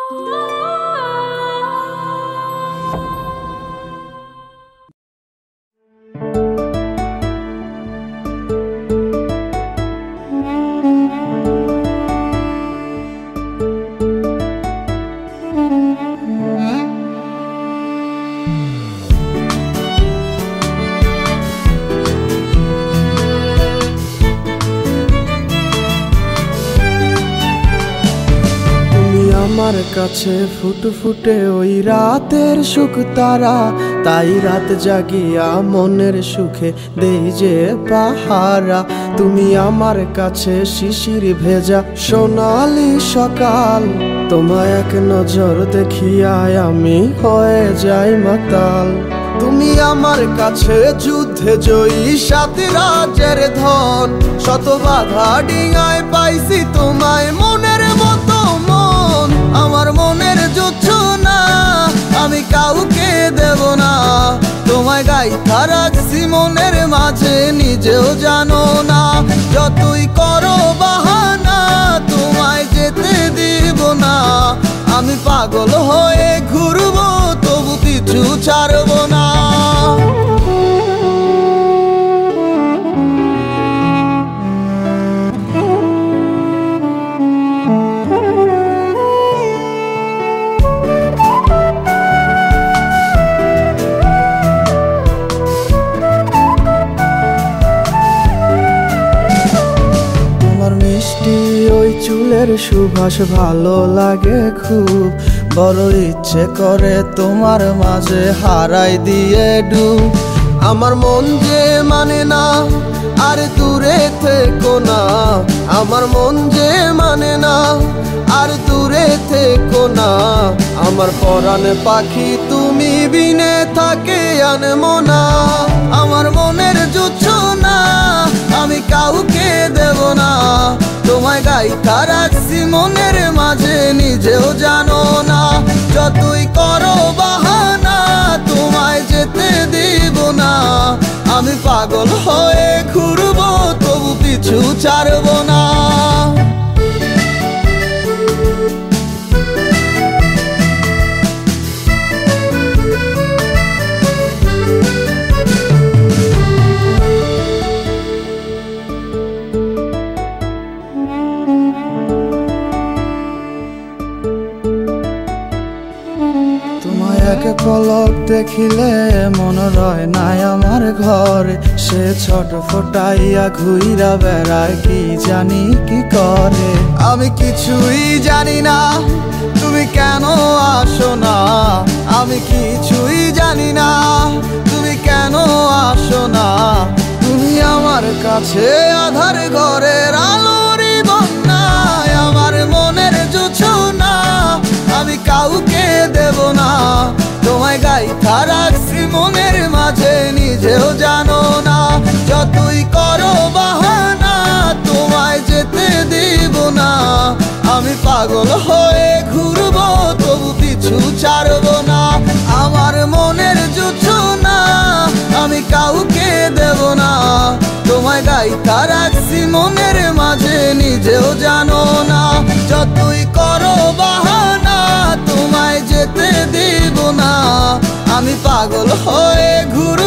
আমার কাছে ফুটফুটে ওই রাতের সুখ তারা, তাই রাত জাগিয়া মনের সুখে দেই যে পাহারা। তুমি আমার কাছে শিশির ভেজা সোনালি সকাল, তোমায় এক নজর দেখিয়ায় আমি হয়ে যাই মাতাল। তুমি আমার কাছে যুদ্ধে জয়ী সাত রাজের ধন, শত বাধা ডিঙায় পাইছি তোমায় মনের মতো মন। আমার মনের জোছনা আমি কাউকে দেব না, তোমায় গাইথা রাখছি মনের মাঝে নিজেও জানো না। যতই করো বাহানা তোমায় যেতে দিব না, আমি পাগল হয়ে ঘুরবো তবু কিছু ছাড়বো না। মিষ্টি ওই চুলের সুবাস ভালো লাগে খুব, বড় ইচ্ছে করে তোমার মাঝে হারাই দিয়ে ডুব। আমার মন যে মানে না আর দূরে থেকো না, আমার মন যে মানে না আর দূরে থেকো না। আমার পরাণ পাখি তুমি বিনে থাকে আনমো না, আমার মনের জোছনা আমি কাউকে দেব না। তোমায় গাইথা রাখছি মনের মাঝে নিজেও জানো না, যতই করো বাহানা তোমায় যেতে দিব না। আমি পাগল হয়ে ঘুরবো তবু পিছু ছাড়বো না। তোমায় এক পলক দেখিলে মন রয় নাই আমার ঘরে, সে ছোট ফোটাইয়া ঘুইরা বেড়ায় কি জানি কি করে। আমি কিছুই জানি না তুমি কেন আসো না, আমি কিছুই জানি না তুমি কেন আসো না। তুমি আমার কাছে আধার ঘরের আলোরই বন্যায়, আমার মনের জোছনা আমি কাউকে দেব না। তোমায় গাইথা রাখছি মনের মাঝে নিজেও জানো না, যতই করো বাহানা তোমায় যেতে দিব না। আমি পাগল হয়ে ঘুরবো তবু পিছু ছাড়বো না। আমার মনের জোছনা আমি কাউকে দেব না, তোমায় গাইথা রাখছি মনের মাঝে নিজেও জানো না। যতই করো বাহানা তোমায় যেতে দিব না, আমি পাগল হয়ে ঘুর